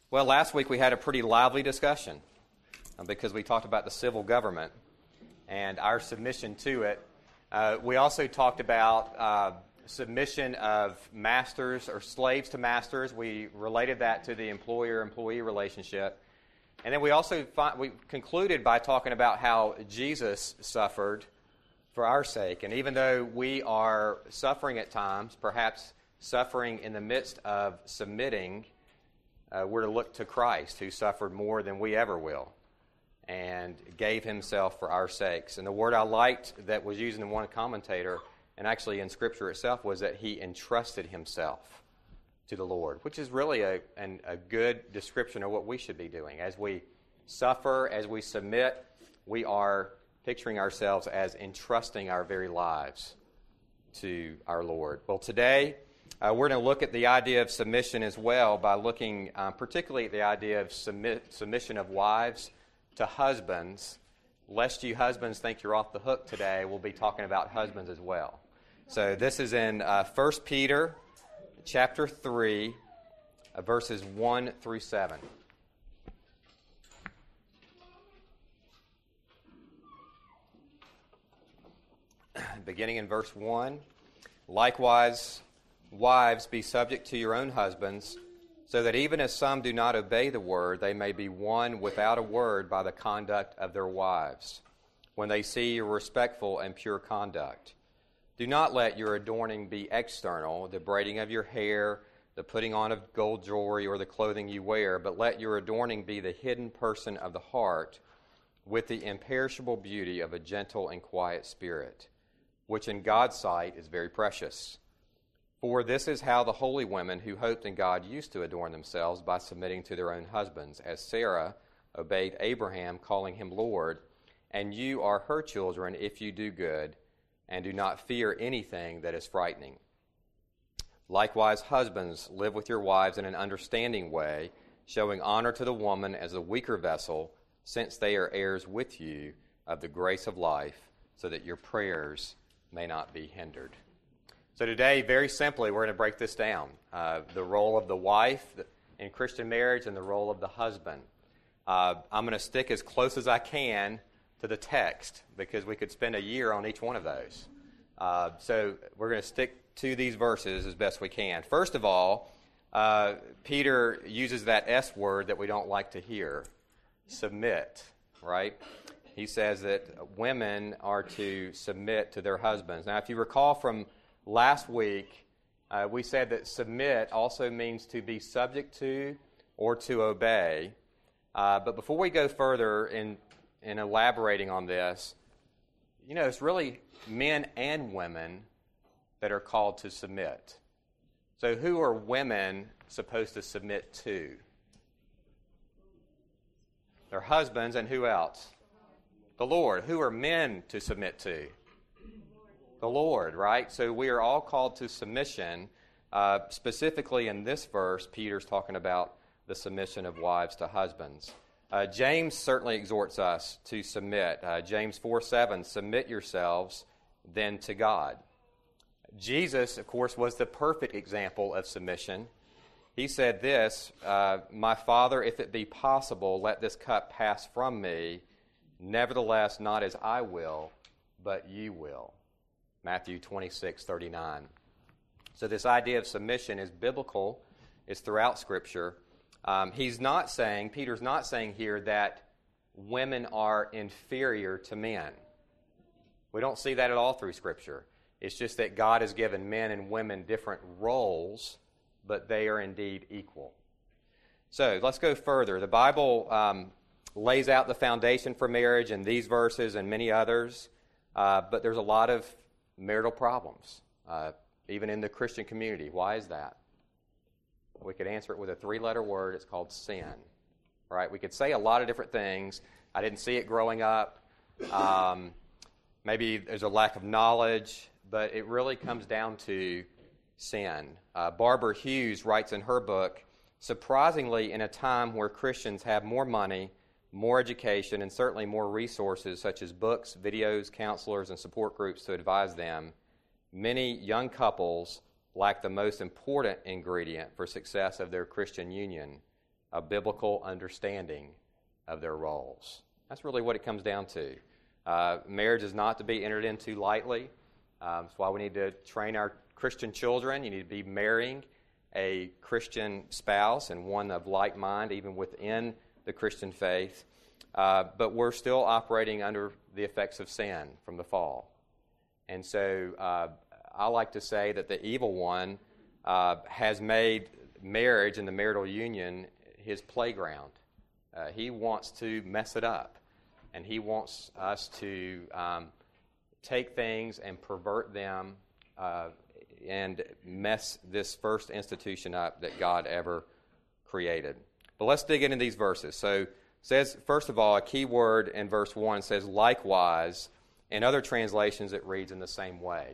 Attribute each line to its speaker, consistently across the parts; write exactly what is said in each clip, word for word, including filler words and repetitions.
Speaker 1: Well, last week we had a pretty lively discussion uh, because we talked about the civil government and our submission to it. Uh, we also talked about uh, submission of masters or slaves to masters. We related that to the employer-employee relationship. And then we also fi- we concluded by talking about how Jesus suffered for our sake. And even though we are suffering at times, perhaps suffering in the midst of submitting, Uh, we're to look to Christ, who suffered more than we ever will and gave himself for our sakes. And the word I liked that was used in one commentator, and actually in Scripture itself, was that he entrusted himself to the Lord, which is really a, an, a good description of what we should be doing. As we suffer, as we submit, we are picturing ourselves as entrusting our very lives to our Lord. Well, today, Uh, we're going to look at the idea of submission as well by looking um, particularly at the idea of submit, submission of wives to husbands. Lest you husbands think you're off the hook today, we'll be talking about husbands as well. So this is in uh, First Peter chapter three, uh, verses one through seven. Beginning in verse one, likewise, wives, be subject to your own husbands, so that even as some do not obey the word, they may be won without a word by the conduct of their wives, when they see your respectful and pure conduct. Do not let your adorning be external, the braiding of your hair, the putting on of gold jewelry, or the clothing you wear, but let your adorning be the hidden person of the heart, with the imperishable beauty of a gentle and quiet spirit, which in God's sight is very precious. For this is how the holy women who hoped in God used to adorn themselves, by submitting to their own husbands, as Sarah obeyed Abraham, calling him Lord, and you are her children if you do good, and do not fear anything that is frightening. Likewise, husbands, live with your wives in an understanding way, showing honor to the woman as a weaker vessel, since they are heirs with you of the grace of life, so that your prayers may not be hindered. So today, very simply, we're going to break this down. Uh, the role of the wife in Christian marriage and the role of the husband. Uh, I'm going to stick as close as I can to the text, because we could spend a year on each one of those. Uh, so we're going to stick to these verses as best we can. First of all, uh, Peter uses that S word that we don't like to hear, submit, right? He says that women are to submit to their husbands. Now, if you recall from last week, uh, we said that submit also means to be subject to or to obey. Uh, but before we go further in, in elaborating on this, you know, it's really men and women that are called to submit. So who are women supposed to submit to? Their husbands, and who else? The Lord. Who are men to submit to? The Lord, right? So we are all called to submission. Uh, specifically in this verse, Peter's talking about the submission of wives to husbands. Uh, James certainly exhorts us to submit. Uh, James four seven, submit yourselves then to God. Jesus, of course, was the perfect example of submission. He said this, uh, my Father, if it be possible, let this cup pass from me. Nevertheless, not as I will, but you will. Matthew twenty-six thirty-nine. So this idea of submission is biblical. It's throughout Scripture. Um, he's not saying, Peter's not saying here that women are inferior to men. We don't see that at all through Scripture. It's just that God has given men and women different roles, but they are indeed equal. So let's go further. The Bible um, lays out the foundation for marriage in these verses and many others, uh, but there's a lot of marital problems, uh, even in the Christian community. Why is that? We could answer it with a three-letter word. It's called sin. Right? We could say a lot of different things. I didn't see it growing up. Um, maybe there's a lack of knowledge, but it really comes down to sin. Uh, Barbara Hughes writes in her book, surprisingly, in a time where Christians have more money, more education, and certainly more resources such as books, videos, counselors, and support groups to advise them, many young couples lack the most important ingredient for success of their Christian union, a biblical understanding of their roles. That's really what it comes down to. Uh, marriage is not to be entered into lightly. Um, that's why we need to train our Christian children. You need to be marrying a Christian spouse and one of like mind, even within the Christian faith. Uh, but we're still operating under the effects of sin from the fall. And so uh, I like to say that the evil one uh, has made marriage and the marital union his playground. Uh, he wants to mess it up. And he wants us to um, take things and pervert them uh, and mess this first institution up that God ever created. But let's dig into these verses. So it says, first of all, a key word in verse one says, likewise. In other translations, it reads in the same way.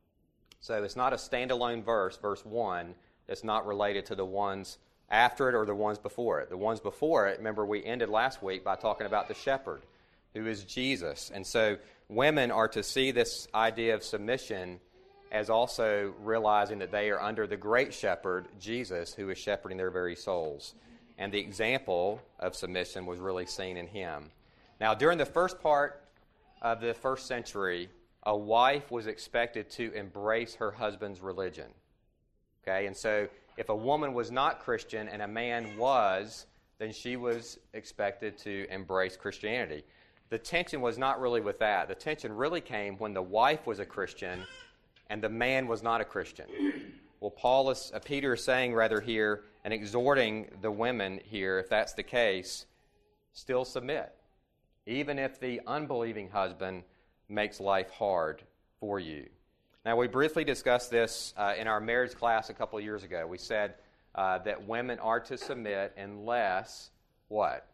Speaker 1: So it's not a standalone verse, verse one, that's not related to the ones after it or the ones before it. The ones before it, remember we ended last week by talking about the shepherd, who is Jesus. And so women are to see this idea of submission as also realizing that they are under the great shepherd, Jesus, who is shepherding their very souls. And the example of submission was really seen in him. Now, during the first part of the first century, a wife was expected to embrace her husband's religion. Okay, and so if a woman was not Christian and a man was, then she was expected to embrace Christianity. The tension was not really with that. The tension really came when the wife was a Christian and the man was not a Christian. Well, Paul is, uh, Peter is saying rather here and exhorting the women here, if that's the case, still submit, even if the unbelieving husband makes life hard for you. Now, we briefly discussed this uh, in our marriage class a couple of years ago. We said uh, that women are to submit unless what?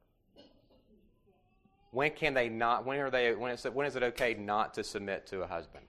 Speaker 1: When can they not? When are they? When is it, when is it okay not to submit to a husband?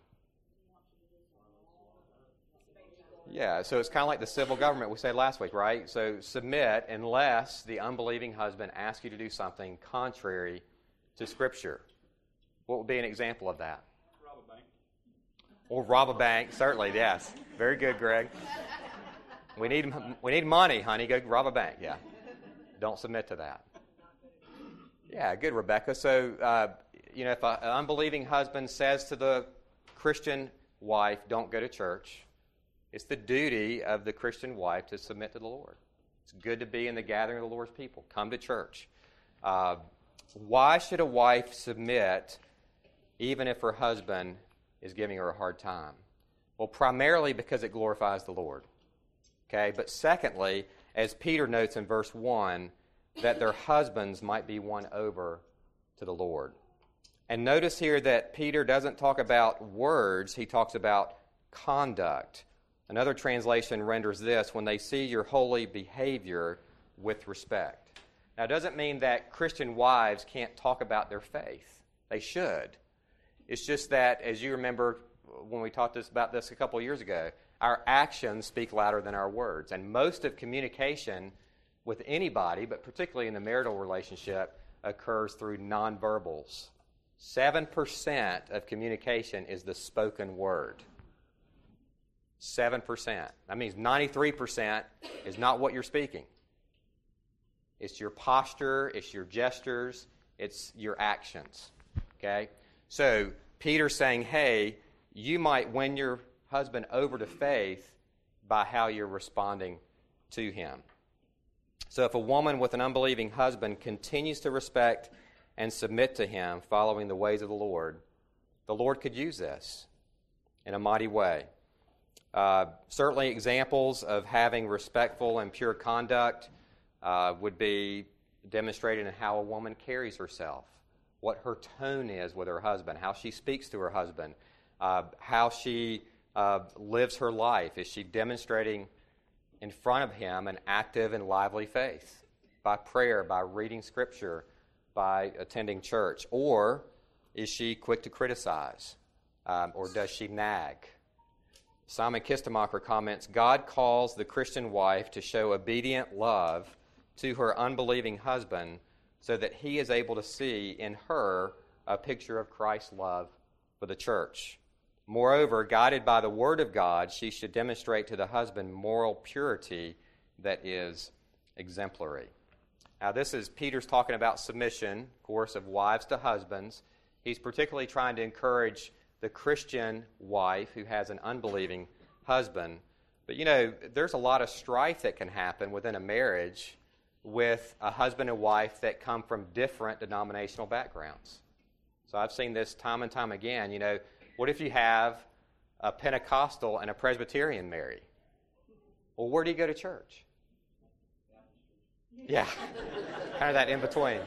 Speaker 1: Yeah, so it's kind of like the civil government we said last week, right? So submit unless the unbelieving husband asks you to do something contrary to Scripture. What would be an example of that?
Speaker 2: Rob a bank.
Speaker 1: Or rob a bank, certainly, yes. Very good, Greg. We need we need money, honey. Go rob a bank, yeah. Don't submit to that. Yeah, good, Rebecca. So, uh, you know, if a, an unbelieving husband says to the Christian wife, don't go to church, it's the duty of the Christian wife to submit to the Lord. It's good to be in the gathering of the Lord's people. Come to church. Uh, why should a wife submit even if her husband is giving her a hard time? Well, primarily because it glorifies the Lord. Okay, but secondly, as Peter notes in verse one, that their husbands might be won over to the Lord. And notice here that Peter doesn't talk about words, he talks about conduct. Another translation renders this, when they see your holy behavior with respect. Now, it doesn't mean that Christian wives can't talk about their faith. They should. It's just that, as you remember when we talked this, about this a couple of years ago, our actions speak louder than our words. And most of communication with anybody, but particularly in the marital relationship, occurs through nonverbals. Seven percent of communication is the spoken word. Seven percent. That means ninety-three percent is not what you're speaking. It's your posture, it's your gestures, it's your actions. Okay? So, Peter's saying, hey, you might win your husband over to faith by how you're responding to him. So if a woman with an unbelieving husband continues to respect and submit to him, following the ways of the Lord, the Lord could use this in a mighty way. Uh, certainly examples of having respectful and pure conduct uh, would be demonstrated in how a woman carries herself, what her tone is with her husband, how she speaks to her husband, uh, how she uh, lives her life. Is she demonstrating in front of him an active and lively faith by prayer, by reading Scripture, by attending church? Or is she quick to criticize? Um, or does she nag? Simon Kistemacher comments, God calls the Christian wife to show obedient love to her unbelieving husband so that he is able to see in her a picture of Christ's love for the church. Moreover, guided by the Word of God, she should demonstrate to the husband moral purity that is exemplary. Now, this is Peter's talking about submission, of course, of wives to husbands. He's particularly trying to encourage the Christian wife who has an unbelieving husband. But, you know, there's a lot of strife that can happen within a marriage with a husband and wife that come from different denominational backgrounds. So I've seen this time and time again. You know, what if you have a Pentecostal and a Presbyterian marry? Well, where do you go to church? Yeah, kind of that in between.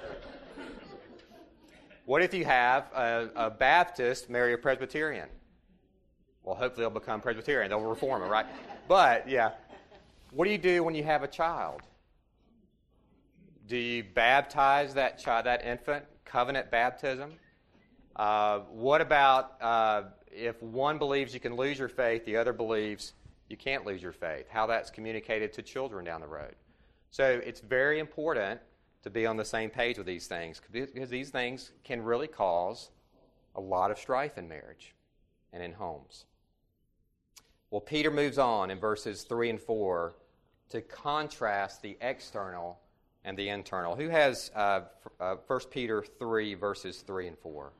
Speaker 1: What if you have a, a Baptist marry a Presbyterian? Well, hopefully they'll become Presbyterian. They'll reform it, right? But, yeah, what do you do when you have a child? Do you baptize that child, that infant, covenant baptism? Uh, what about uh, if one believes you can lose your faith, the other believes you can't lose your faith? How that's communicated to children down the road. So it's very important to be on the same page with these things, because these things can really cause a lot of strife in marriage and in homes. Well, Peter moves on in verses three and four to contrast the external and the internal. Who has uh, uh, First Peter three, verses three and four?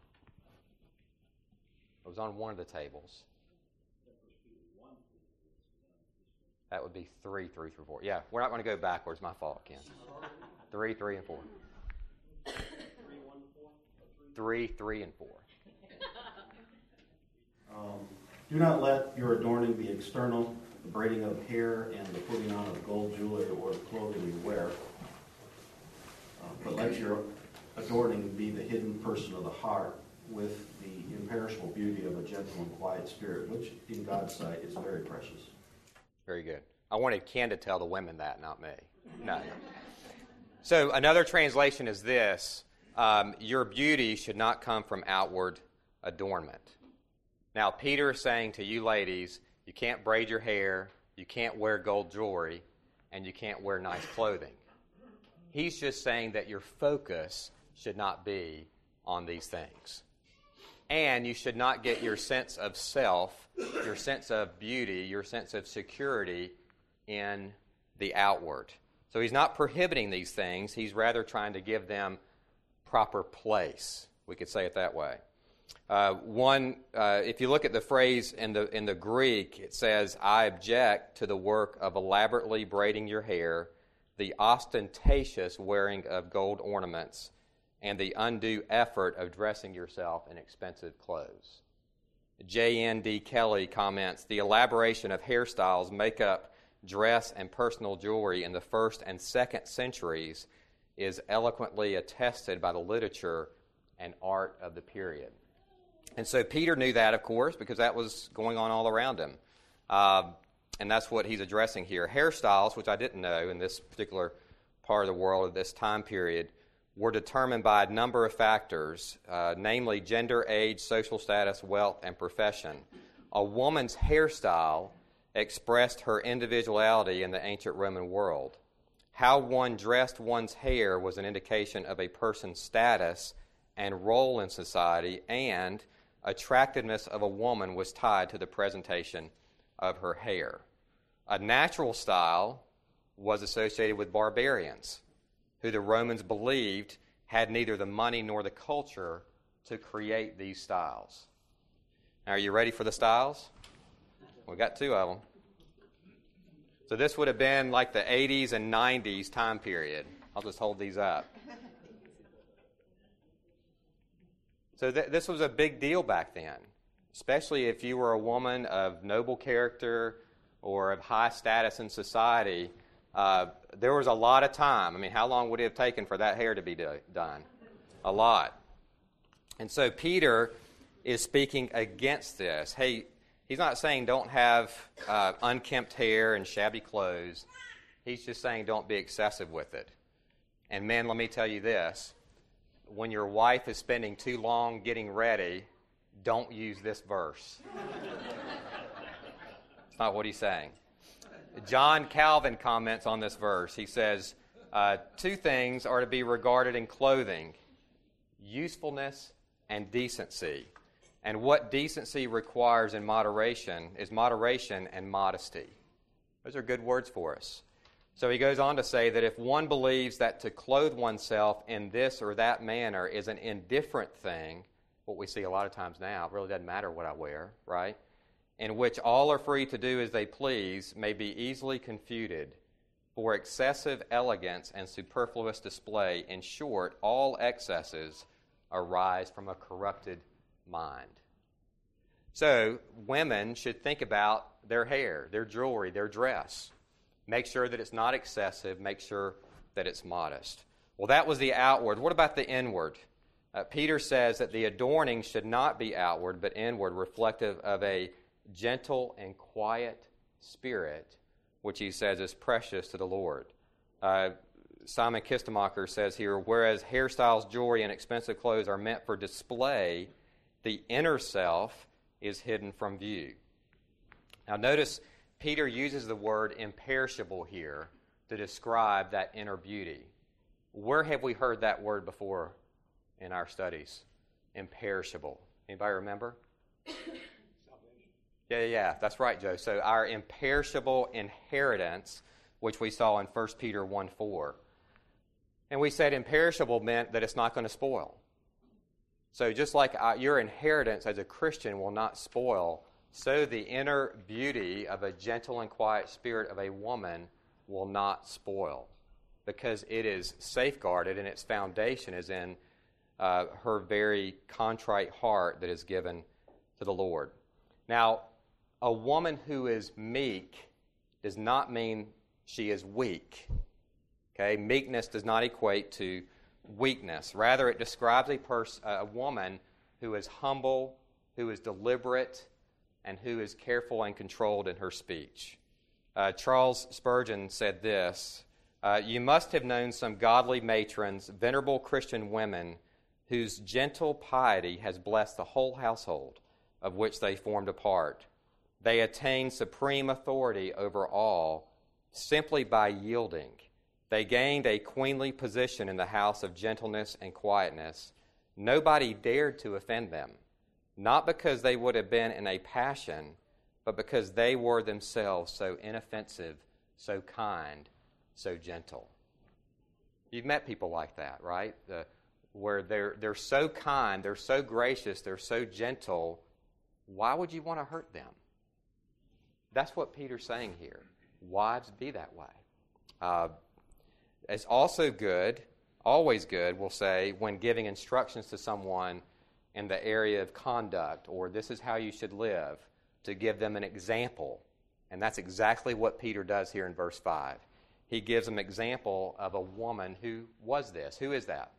Speaker 1: It was on one of the tables. That would be three, three through four. Yeah, we're not going to go backwards. My fault, Ken. Three, three, and four. Three, three, and four.
Speaker 2: Um, do not let your adorning be external, the braiding of hair and the putting on of gold jewelry or the clothing you wear. Uh, but let your adorning be the hidden person of the heart with the imperishable beauty of a gentle and quiet spirit, which in God's sight is very precious.
Speaker 1: Very good. I wanted Ken to tell the women that, not me. No. So another translation is this. Um, your beauty should not come from outward adornment. Now, Peter is saying to you ladies, you can't braid your hair, you can't wear gold jewelry, and you can't wear nice clothing. He's just saying that your focus should not be on these things. And you should not get your sense of self, your sense of beauty, your sense of security in the outward. So he's not prohibiting these things. He's rather trying to give them proper place. We could say it that way. Uh, one, uh, if you look at the phrase in the in the Greek, it says, "I object to the work of elaborately braiding your hair, the ostentatious wearing of gold ornaments, and the undue effort of dressing yourself in expensive clothes." J N D Kelly comments, "The elaboration of hairstyles, makeup, dress, and personal jewelry in the first and second centuries is eloquently attested by the literature and art of the period." And so Peter knew that, of course, because that was going on all around him. Uh, and that's what he's addressing here. Hairstyles, which I didn't know in this particular part of the world at this time period, were determined by a number of factors, uh, namely gender, age, social status, wealth, and profession. A woman's hairstyle expressed her individuality in the ancient Roman world. How one dressed one's hair was an indication of a person's status and role in society, and attractiveness of a woman was tied to the presentation of her hair. A natural style was associated with barbarians, who the Romans believed had neither the money nor the culture to create these styles. Now, are you ready for the styles? We got two of them. So this would have been like the eighties and nineties time period. I'll just hold these up. So th- this was a big deal back then, especially if you were a woman of noble character or of high status in society. Uh, there was a lot of time. I mean, how long would it have taken for that hair to be do- done? A lot. And so Peter is speaking against this. Hey, he's not saying don't have uh, unkempt hair and shabby clothes. He's just saying don't be excessive with it. And men, let me tell you this. When your wife is spending too long getting ready, don't use this verse. It's not what he's saying. John Calvin comments on this verse. He says, uh, two things are to be regarded in clothing: usefulness and decency. And what decency requires in moderation is moderation and modesty. Those are good words for us. So he goes on to say that if one believes that to clothe oneself in this or that manner is an indifferent thing, what we see a lot of times now, it really doesn't matter what I wear, right? In which all are free to do as they please, may be easily confuted. For excessive elegance and superfluous display, in short, all excesses arise from a corrupted mind. So women should think about their hair, their jewelry, their dress. Make sure that it's not excessive. Make sure that it's modest. Well, that was the outward. What about the inward? Uh, Peter says that the adorning should not be outward, but inward, reflective of a gentle and quiet spirit, which he says is precious to the Lord. Uh, Simon Kistemacher says here, whereas hairstyles, jewelry, and expensive clothes are meant for display, the inner self is hidden from view. Now notice Peter uses the word imperishable here to describe that inner beauty. Where have we heard that word before in our studies? Imperishable. Anybody remember? Yeah, yeah, that's right, Joe. So our imperishable inheritance, which we saw in First Peter one four. And we said imperishable meant that it's not going to spoil. So just like uh, your inheritance as a Christian will not spoil, so the inner beauty of a gentle and quiet spirit of a woman will not spoil, because it is safeguarded and its foundation is in uh, her very contrite heart that is given to the Lord. Now, a woman who is meek does not mean she is weak. Okay, meekness does not equate to weakness. Rather, it describes a pers- a woman who is humble, who is deliberate, and who is careful and controlled in her speech. Uh, Charles Spurgeon said this, uh, you must have known some godly matrons, venerable Christian women, whose gentle piety has blessed the whole household of which they formed a part. They attained supreme authority over all simply by yielding. They gained a queenly position in the house of gentleness and quietness. Nobody dared to offend them, not because they would have been in a passion, but because they were themselves so inoffensive, so kind, so gentle. You've met people like that, right? The, where they're, they're so kind, they're so gracious, they're so gentle. Why would you want to hurt them? That's what Peter's saying here. Wives, be that way. Uh, it's also good, always good, we'll say, when giving instructions to someone in the area of conduct, or this is how you should live, to give them an example. And that's exactly what Peter does here in verse five. He gives them an example of a woman who was this. Who is that?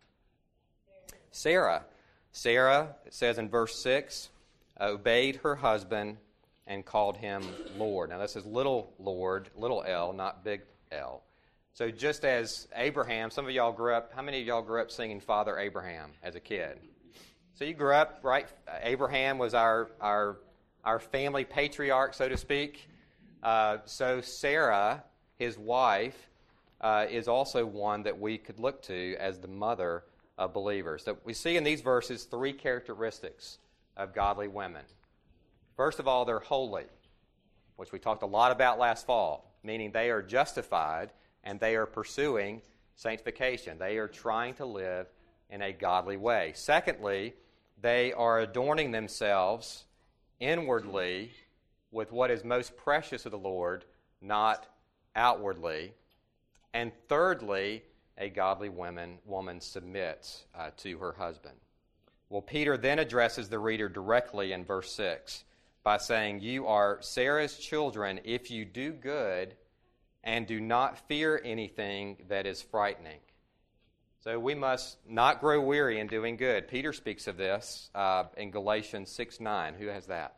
Speaker 1: Sarah. Sarah, it says in verse six, obeyed her husband and called him Lord. Now this is little Lord, little L, not big L. So just as Abraham, some of y'all grew up, how many of y'all grew up singing Father Abraham as a kid? So you grew up, right? Abraham was our our our family patriarch, so to speak. Uh, so Sarah, his wife, uh, is also one that we could look to as the mother of believers. So we see in these verses three characteristics of godly women. First of all, they're holy, which we talked a lot about last fall, meaning they are justified and they are pursuing sanctification. They are trying to live in a godly way. Secondly, they are adorning themselves inwardly with what is most precious to the Lord, not outwardly. And thirdly, a godly woman, woman submits uh, to her husband. Well, Peter then addresses the reader directly in verse six by saying, you are Sarah's children if you do good and do not fear anything that is frightening. So we must not grow weary in doing good. Peter speaks of this uh, in Galatians six nine. Who has that?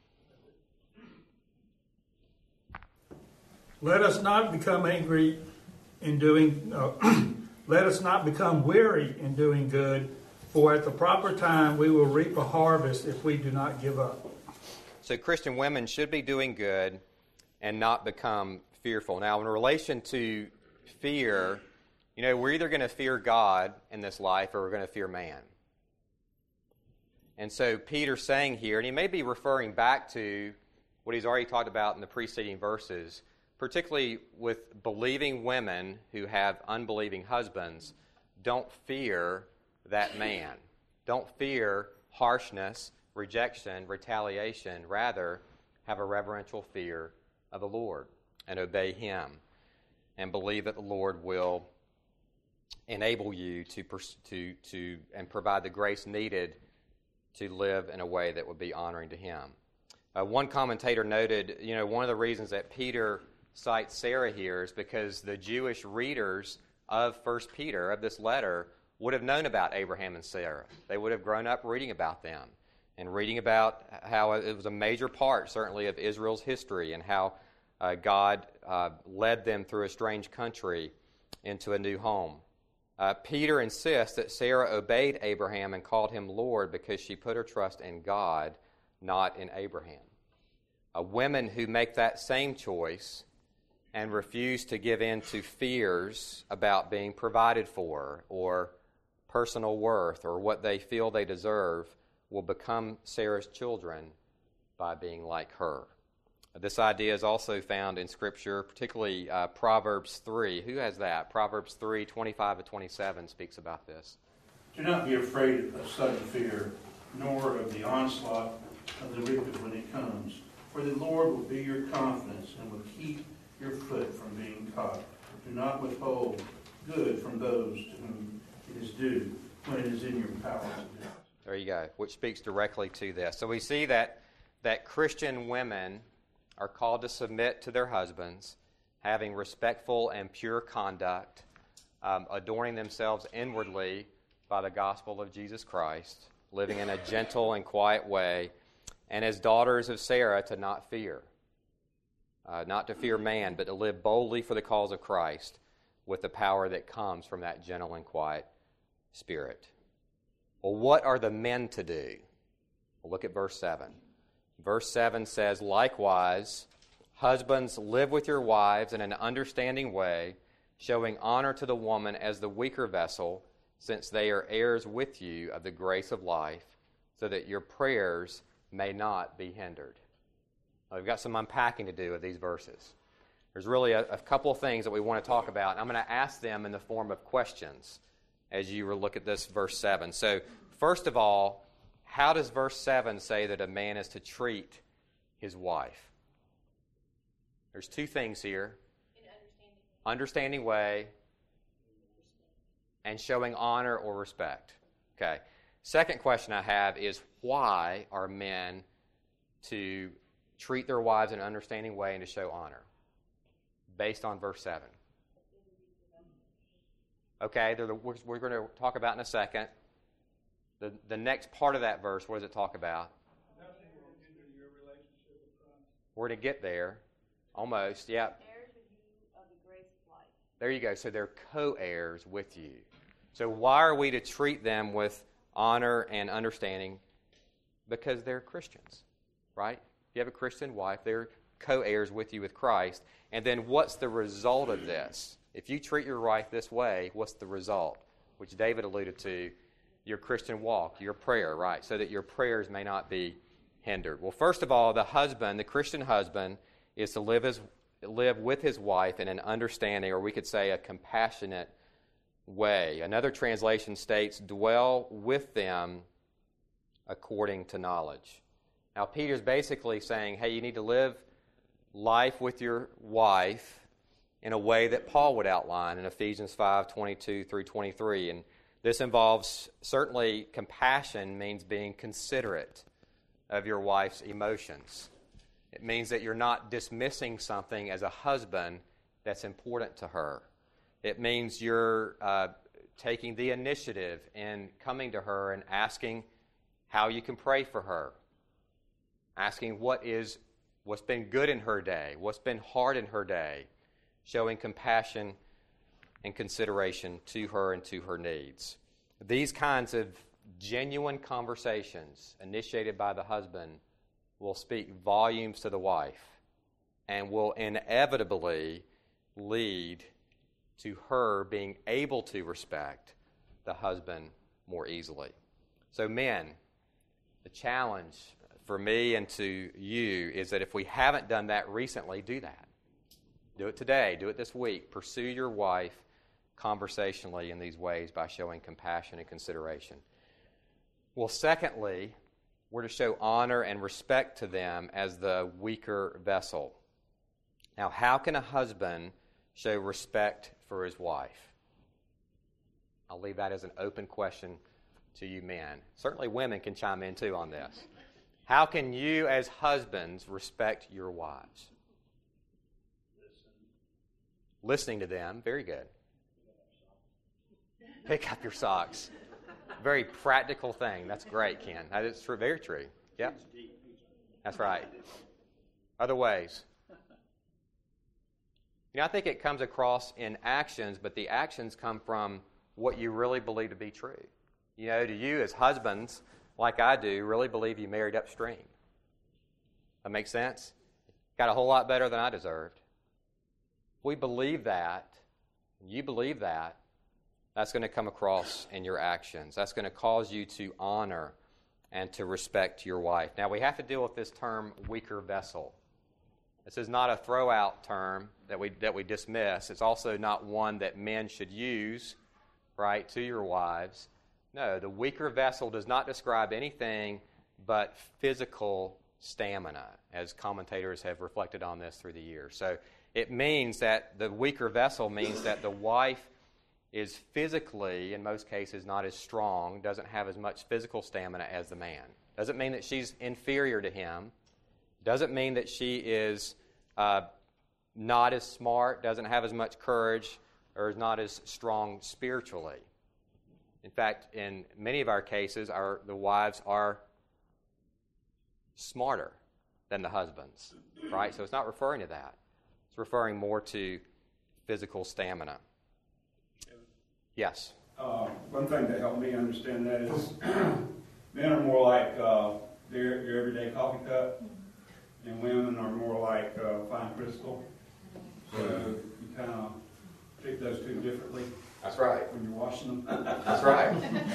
Speaker 3: Let us not become angry in doing, uh, let us not become weary in doing good, for at the proper time we will reap a harvest if we do not give up.
Speaker 1: So Christian women should be doing good and not become fearful. Now, in relation to fear, you know, we're either going to fear God in this life or we're going to fear man. And so Peter's saying here, and he may be referring back to what he's already talked about in the preceding verses, particularly with believing women who have unbelieving husbands, don't fear that man. Don't fear harshness, rejection, retaliation. Rather, have a reverential fear of the Lord and obey Him and believe that the Lord will enable you to, to, to and provide the grace needed to live in a way that would be honoring to Him. Uh, one commentator noted, you know, one of the reasons that Peter cites Sarah here is because the Jewish readers of First Peter, of this letter, would have known about Abraham and Sarah. They would have grown up reading about them and reading about how it was a major part, certainly, of Israel's history and how uh, God uh, led them through a strange country into a new home. Uh, Peter insists that Sarah obeyed Abraham and called him Lord because she put her trust in God, not in Abraham. Uh, women who make that same choice and refuse to give in to fears about being provided for or personal worth or what they feel they deserve will become Sarah's children by being like her. This idea is also found in Scripture, particularly uh, Proverbs three. Who has that? Proverbs three, twenty-five to twenty-seven speaks about this.
Speaker 4: Do not be afraid of sudden fear, nor of the onslaught of the wicked when it comes. For the Lord will be your confidence and will keep your foot from being caught. Do not withhold good from those to whom it is due when it is in your power to do.
Speaker 1: There you go, which speaks directly to this. So we see that, that Christian women are called to submit to their husbands, having respectful and pure conduct, um, adorning themselves inwardly by the gospel of Jesus Christ, living in a gentle and quiet way, and as daughters of Sarah, to not fear. Uh, not to fear man, but to live boldly for the cause of Christ with the power that comes from that gentle and quiet spirit. Well, what are the men to do? Well, look at verse seven. Verse seven says, likewise, husbands, live with your wives in an understanding way, showing honor to the woman as the weaker vessel, since they are heirs with you of the grace of life, so that your prayers may not be hindered. Now, we've got some unpacking to do with these verses. There's really a, a couple of things that we want to talk about, and I'm going to ask them in the form of questions as you look at this verse seven. So, first of all, how does verse seven say that a man is to treat his wife? There's two things here. In understanding. Understanding way and showing honor or respect. Okay. Second question I have is, why are men to treat their wives in an understanding way and to show honor? Based on verse seven. Okay, the, we're, we're going to talk about in a second. The, the next part of that verse, what does it talk about?
Speaker 3: Nothing will hinder your relationship with Christ.
Speaker 1: We're to get there. Almost, yeah.
Speaker 5: Heirs with you of the grace of life.
Speaker 1: There you go. So they're co-heirs with you. So why are we to treat them with honor and understanding? Because they're Christians, right? If you have a Christian wife, they're co-heirs with you with Christ. And then what's the result of this? If you treat your wife this way, what's the result? Which David alluded to, your Christian walk, your prayer, right? So that your prayers may not be hindered. Well, first of all, the husband, the Christian husband, is to live his live with his wife in an understanding, or we could say a compassionate way. Another translation states, dwell with them according to knowledge. Now, Peter's basically saying, hey, you need to live life with your wife in a way that Paul would outline in Ephesians five, twenty-two through twenty-three. And this involves, certainly, compassion means being considerate of your wife's emotions. It means that you're not dismissing something as a husband that's important to her. It means you're uh, taking the initiative in coming to her and asking how you can pray for her. Asking what is, what's been good in her day, what's been hard in her day, showing compassion and consideration to her and to her needs. These kinds of genuine conversations initiated by the husband will speak volumes to the wife and will inevitably lead to her being able to respect the husband more easily. So men, the challenge for me and to you is that if we haven't done that recently, do that. Do it today. Do it this week. Pursue your wife conversationally in these ways by showing compassion and consideration. Well, secondly, we're to show honor and respect to them as the weaker vessel. Now, how can a husband show respect for his wife? I'll leave that as an open question to you men. Certainly women can chime in too on this. How can you as husbands respect your wives? Listening to them, very good. Pick up your socks. Very practical thing. That's great, Ken. That is true, very true. Yep. That's right. Other ways. You know, I think it comes across in actions, but the actions come from what you really believe to be true. You know, do you as husbands, like I do, really believe you married upstream? That makes sense? Got a whole lot better than I deserved. If we believe that, and you believe that, that's going to come across in your actions. That's going to cause you to honor and to respect your wife. Now, we have to deal with this term, weaker vessel. This is not a throw-out term that we that we dismiss. It's also not one that men should use, right, to your wives. No, the weaker vessel does not describe anything but physical stamina, as commentators have reflected on this through the years. So it means that the weaker vessel means that the wife is physically, in most cases, not as strong, doesn't have as much physical stamina as the man. Doesn't mean that she's inferior to him. Doesn't mean that she is uh, not as smart, doesn't have as much courage, or is not as strong spiritually. In fact, in many of our cases, our the wives are smarter than the husbands, right? So it's not referring to that. It's referring more to physical stamina. Yes?
Speaker 6: Uh, one thing that helped me understand that is men are more like uh, their, your everyday coffee cup, and women are more like uh, fine crystal. So you kind of treat those two differently.
Speaker 1: That's right.
Speaker 6: When you're washing them.
Speaker 1: That's right.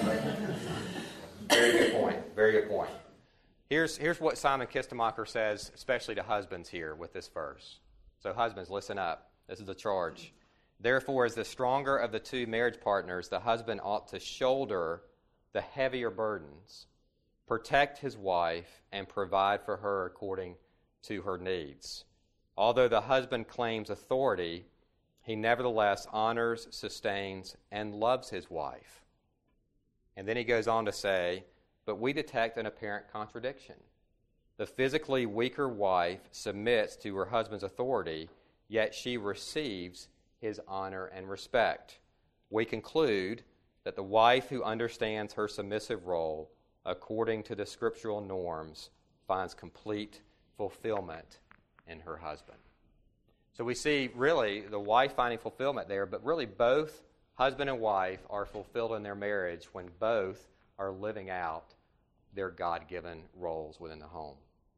Speaker 1: Very good point. Very good point. Here's, here's what Simon Kistemacher says, especially to husbands here with this verse. So husbands, listen up. This is a charge. Therefore, as the stronger of the two marriage partners, the husband ought to shoulder the heavier burdens, protect his wife, and provide for her according to her needs. Although the husband claims authority, he nevertheless honors, sustains, and loves his wife. And then he goes on to say, but we detect an apparent contradiction. The physically weaker wife submits to her husband's authority, yet she receives his honor and respect. We conclude that the wife who understands her submissive role according to the scriptural norms finds complete fulfillment in her husband. So we see really the wife finding fulfillment there, but really both husband and wife are fulfilled in their marriage when both are living out their God-given roles within the home.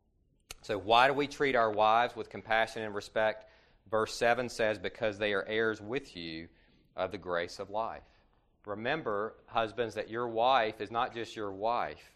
Speaker 1: So why do we treat our wives with compassion and respect? Verse seven says, because they are heirs with you of the grace of life. Remember, husbands, that your wife is not just your wife.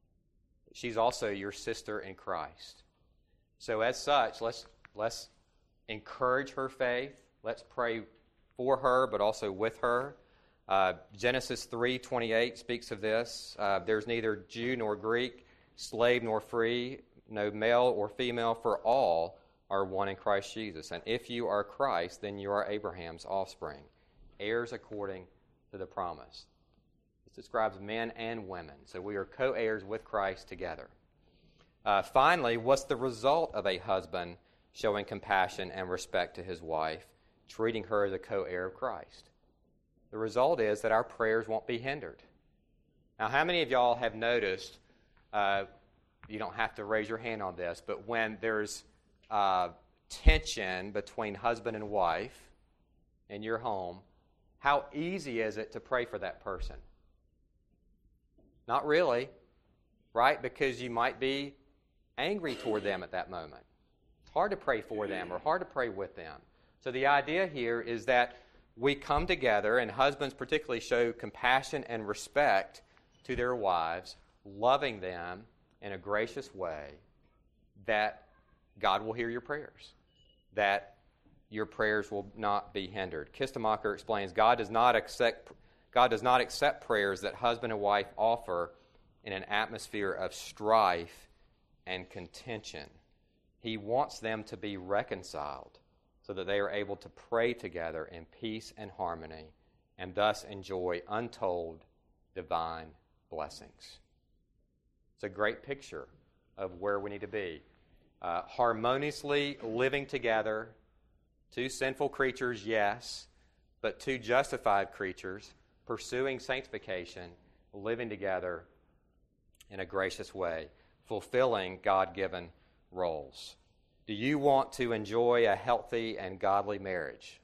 Speaker 1: She's also your sister in Christ. So as such, let's let's encourage her faith. Let's pray for her, but also with her. Uh, Genesis three twenty-eight speaks of this. Uh, There's neither Jew nor Greek, slave nor free, no male or female, for all are one in Christ Jesus. And if you are Christ, then you are Abraham's offspring, heirs according to the promise. This describes men and women. So we are co-heirs with Christ together. Uh, finally, what's the result of a husband showing compassion and respect to his wife, treating her as a co-heir of Christ? The result is that our prayers won't be hindered. Now, how many of y'all have noticed, uh, you don't have to raise your hand on this, but when there's uh, tension between husband and wife in your home, how easy is it to pray for that person? Not really, right? Because you might be angry toward them at that moment. It's hard to pray for them or hard to pray with them. So the idea here is that we come together, and husbands particularly show compassion and respect to their wives, loving them in a gracious way, that God will hear your prayers, that your prayers will not be hindered. Kistemacher explains, God does not accept, God does not accept prayers that husband and wife offer in an atmosphere of strife and contention. He wants them to be reconciled so that they are able to pray together in peace and harmony and thus enjoy untold divine blessings. It's a great picture of where we need to be. Uh, harmoniously living together, two sinful creatures, yes, but two justified creatures pursuing sanctification, living together in a gracious way, fulfilling God-given roles. Do you want to enjoy a healthy and godly marriage?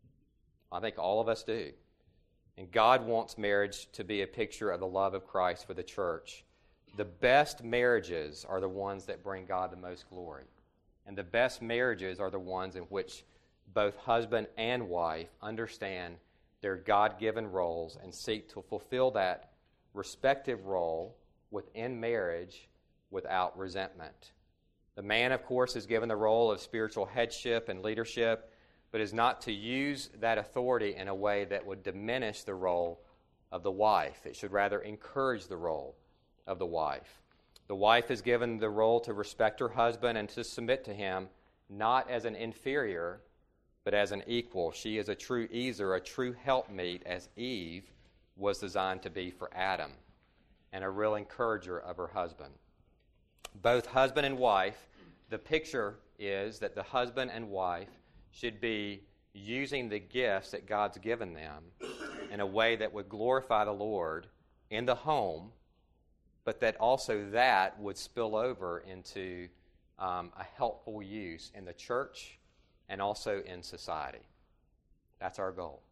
Speaker 1: I think all of us do. And God wants marriage to be a picture of the love of Christ for the church. The best marriages are the ones that bring God the most glory. And the best marriages are the ones in which both husband and wife understand their God-given roles and seek to fulfill that respective role within marriage without resentment. The man, of course, is given the role of spiritual headship and leadership, but is not to use that authority in a way that would diminish the role of the wife. It should rather encourage the role of the wife. The wife is given the role to respect her husband and to submit to him, not as an inferior, but as an equal. She is a true easer, a true helpmeet, as Eve was designed to be for Adam, and a real encourager of her husband. Both husband and wife, the picture is that the husband and wife should be using the gifts that God's given them in a way that would glorify the Lord in the home, but that also that would spill over into um, a helpful use in the church and also in society. That's our goal.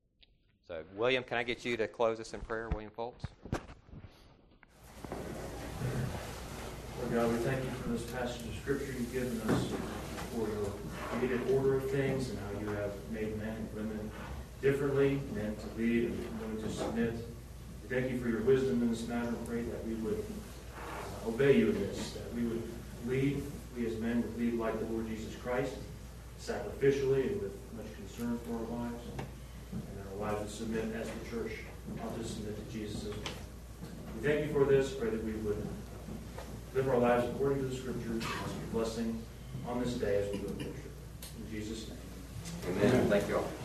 Speaker 1: So, William, can I get you to close us in prayer, William Foltz?
Speaker 7: Lord God, we thank you for this passage of Scripture you've given us for your created order of things and how you have made men and women differently, men to lead and women to submit. We thank you for your wisdom in this matter and pray that we would uh, obey you in this, that we would lead, we as men would lead like the Lord Jesus Christ, sacrificially and with much concern for our lives, and our wives would submit as the church ought to submit to Jesus as well. We thank you for this. Pray that we would live our lives according to the Scriptures, and ask your blessing on this day as we go to worship. In Jesus' name.
Speaker 1: Amen. Thank you all.